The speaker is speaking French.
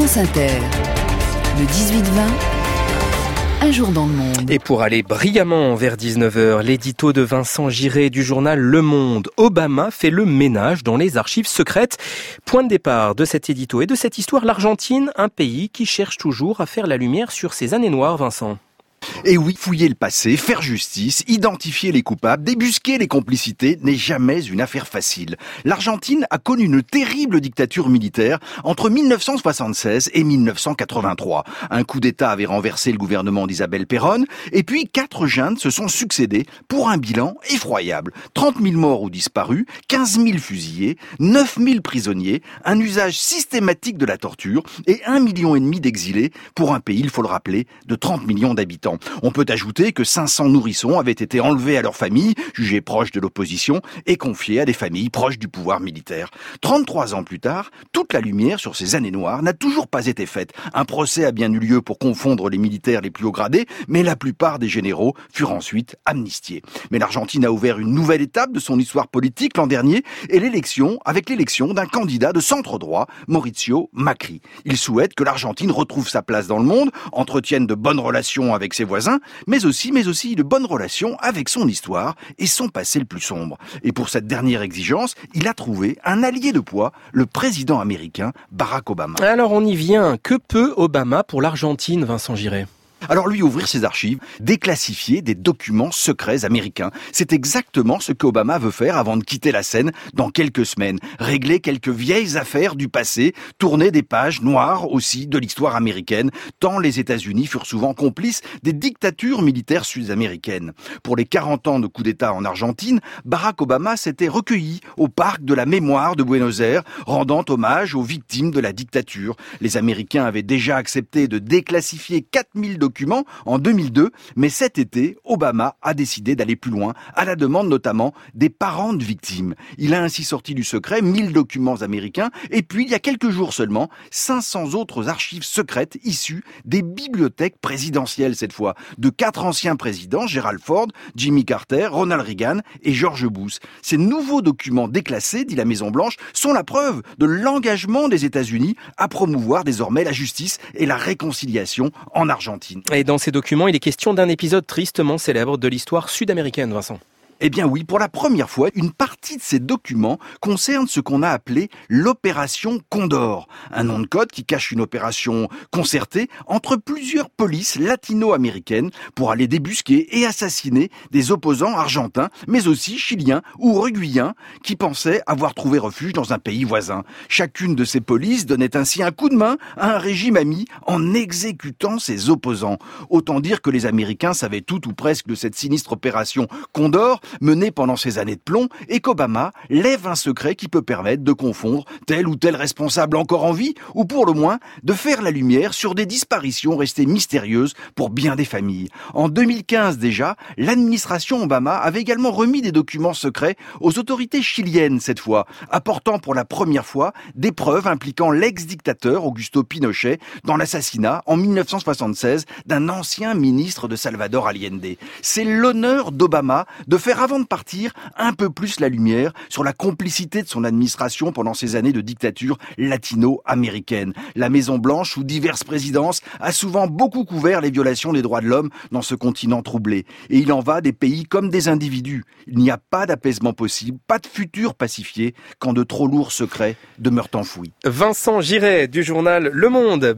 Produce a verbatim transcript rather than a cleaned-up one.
France Inter, le dix-huit vingt, un jour dans le monde. Et pour aller brillamment vers dix-neuf heures, l'édito de Vincent Giré du journal Le Monde. Obama fait le ménage dans les archives secrètes. Point de départ de cet édito et de cette histoire, l'Argentine, un pays qui cherche toujours à faire la lumière sur ses années noires, Vincent. Et oui, fouiller le passé, faire justice, identifier les coupables, débusquer les complicités n'est jamais une affaire facile. L'Argentine a connu une terrible dictature militaire entre mille neuf cent soixante-seize et mille neuf cent quatre-vingt-trois. Un coup d'État avait renversé le gouvernement d'Isabel Perón, et puis quatre juntes se sont succédés pour un bilan effroyable. trente mille morts ou disparus, quinze mille fusillés, neuf mille prisonniers, un usage systématique de la torture et un million et demi d'exilés pour un pays, il faut le rappeler, de trente millions d'habitants. On peut ajouter que cinq cents nourrissons avaient été enlevés à leurs familles, jugés proches de l'opposition, et confiés à des familles proches du pouvoir militaire. trente-trois ans plus tard, toute la lumière sur ces années noires n'a toujours pas été faite. Un procès a bien eu lieu pour confondre les militaires les plus hauts gradés, mais la plupart des généraux furent ensuite amnistiés. Mais l'Argentine a ouvert une nouvelle étape de son histoire politique l'an dernier, et l'élection, avec l'élection d'un candidat de centre-droit, Mauricio Macri. Il souhaite que l'Argentine retrouve sa place dans le monde, entretienne de bonnes relations avec ses voisins, mais aussi, mais aussi de bonnes relations avec son histoire et son passé le plus sombre. Et pour cette dernière exigence, il a trouvé un allié de poids, le président américain Barack Obama. Alors on y vient. Que peut Obama pour l'Argentine, Vincent Giré ? Alors lui ouvrir ses archives, déclassifier des documents secrets américains. C'est exactement ce qu'Obama veut faire avant de quitter la scène dans quelques semaines. Régler quelques vieilles affaires du passé, tourner des pages noires aussi de l'histoire américaine, tant les États-Unis furent souvent complices des dictatures militaires sud-américaines. Pour les quarante ans de coup d'État en Argentine, Barack Obama s'était recueilli au parc de la mémoire de Buenos Aires, rendant hommage aux victimes de la dictature. Les Américains avaient déjà accepté de déclassifier quatre mille documents documents en deux mille deux, mais cet été, Obama a décidé d'aller plus loin, à la demande notamment des parents de victimes. Il a ainsi sorti du secret mille documents américains, et puis il y a quelques jours seulement, cinq cents autres archives secrètes issues des bibliothèques présidentielles cette fois, de quatre anciens présidents, Gerald Ford, Jimmy Carter, Ronald Reagan et George Bush. Ces nouveaux documents déclassés, dit la Maison-Blanche, sont la preuve de l'engagement des États-Unis à promouvoir désormais la justice et la réconciliation en Argentine. Et dans ces documents, il est question d'un épisode tristement célèbre de l'histoire sud-américaine, Vincent. Eh bien oui, pour la première fois, une partie de ces documents concerne ce qu'on a appelé l'opération Condor, un nom de code qui cache une opération concertée entre plusieurs polices latino-américaines pour aller débusquer et assassiner des opposants argentins, mais aussi chiliens ou uruguayens qui pensaient avoir trouvé refuge dans un pays voisin. Chacune de ces polices donnait ainsi un coup de main à un régime ami en exécutant ses opposants. Autant dire que les Américains savaient tout ou presque de cette sinistre opération Condor, menée pendant ces années de plomb, et qu'Obama lève un secret qui peut permettre de confondre tel ou tel responsable encore en vie, ou pour le moins de faire la lumière sur des disparitions restées mystérieuses pour bien des familles. En deux mille quinze déjà, l'administration Obama avait également remis des documents secrets aux autorités chiliennes cette fois, apportant pour la première fois des preuves impliquant l'ex-dictateur Augusto Pinochet dans l'assassinat en mille neuf cent soixante-seize d'un ancien ministre de Salvador Allende. C'est l'honneur d'Obama de faire avant de partir un peu plus la lumière sur la complicité de son administration pendant ces années de dictature latino-américaine. La Maison-Blanche, sous diverses présidences, a souvent beaucoup couvert les violations des droits de l'homme dans ce continent troublé. Et il en va des pays comme des individus. Il n'y a pas d'apaisement possible, pas de futur pacifié quand de trop lourds secrets demeurent enfouis. Vincent Giré du journal Le Monde.